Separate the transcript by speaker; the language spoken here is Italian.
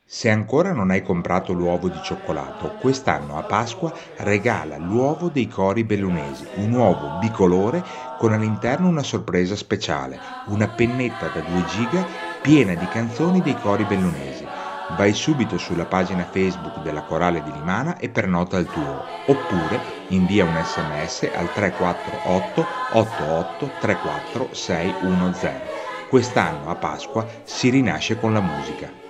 Speaker 1: Se ancora non hai comprato l'uovo di cioccolato, quest'anno a Pasqua regala l'uovo dei Cori Bellunesi, un uovo bicolore con all'interno una sorpresa speciale, una pennetta da 2 giga piena di canzoni dei Cori Bellunesi. Vai subito sulla pagina Facebook della Corale di Limana e prenota il tuo, oppure invia un SMS al 348 88 34 610. Quest'anno a Pasqua si rinasce con la musica.